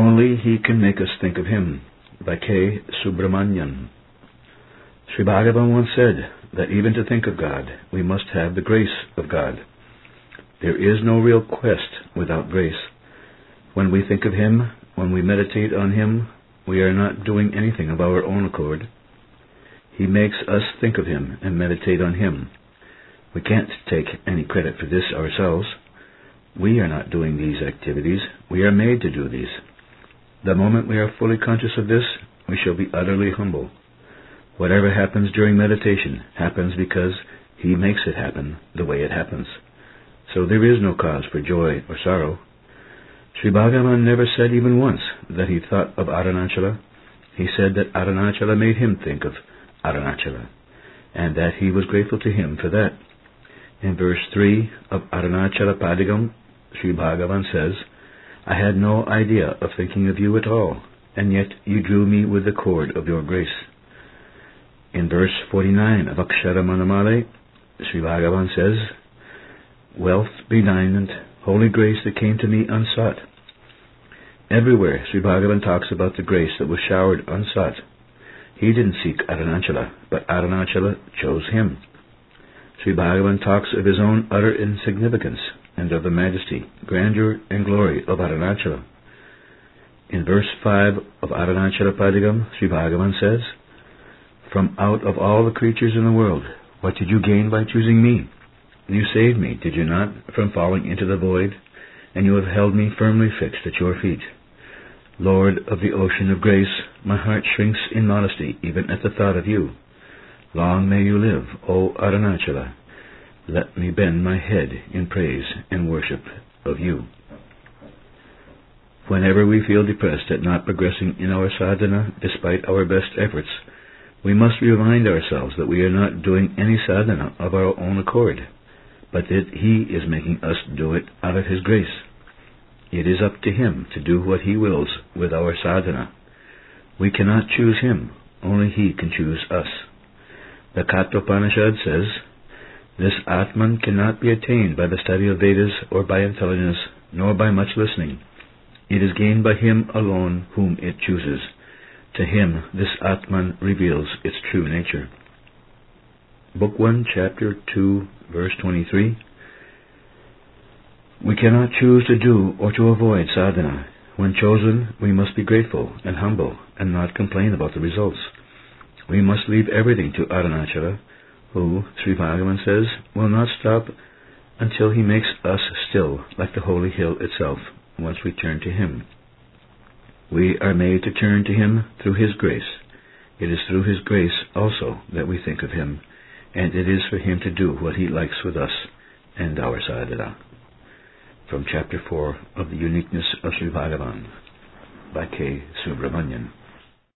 Only He can make us think of Him. By K. Subramanian. Sri Bhagavan once said that even to think of God, we must have the grace of God. There is no real quest without grace. When we think of Him, when we meditate on Him, we are not doing anything of our own accord. He makes us think of Him and meditate on Him. We can't take any credit for this ourselves. We are not doing these activities. We are made to do these. The moment we are fully conscious of this, we shall be utterly humble. Whatever happens during meditation happens because He makes it happen the way it happens. So there is no cause for joy or sorrow. Sri Bhagavan never said even once that He thought of Arunachala. He said that Arunachala made Him think of Arunachala, and that He was grateful to Him for that. In verse 3 of Arunachala Padigam, Sri Bhagavan says, I had no idea of thinking of you at all, and yet you drew me with the cord of your grace. In verse 49 of Akshara Manamale, Sri Bhagavan says, wealth benignant, holy grace that came to me unsought. Everywhere Sri Bhagavan talks about the grace that was showered unsought. He didn't seek Arunachala, but Arunachala chose him. Sri Bhagavan talks of his own utter insignificance and of the majesty, grandeur, and glory of Arunachala. In verse 5 of Arunachala Padigam, Sri Bhagavan says, from out of all the creatures in the world, what did you gain by choosing me? You saved me, did you not, from falling into the void, and you have held me firmly fixed at your feet. Lord of the ocean of grace, my heart shrinks in modesty even at the thought of you. Long may you live, O Arunachala. Let me bend my head in praise and worship of you. Whenever we feel depressed at not progressing in our sadhana despite our best efforts, we must remind ourselves that we are not doing any sadhana of our own accord, but that He is making us do it out of His grace. It is up to Him to do what He wills with our sadhana. We cannot choose Him, only He can choose us. The Kathopanishad says, this Atman cannot be attained by the study of Vedas or by intelligence, nor by much listening. It is gained by Him alone whom it chooses. To Him this Atman reveals its true nature. Book 1, Chapter 2, verse 23. We cannot choose to do or to avoid sadhana. When chosen, we must be grateful and humble and not complain about the results. We must leave everything to Arunachala, who, Sri Bhagavan says, will not stop until He makes us still like the holy hill itself once we turn to Him. We are made to turn to Him through His grace. It is through His grace also that we think of Him, and it is for Him to do what He likes with us and our sadhana. From Chapter 4 of the Uniqueness of Sri Bhagavan, by K. Subramanian.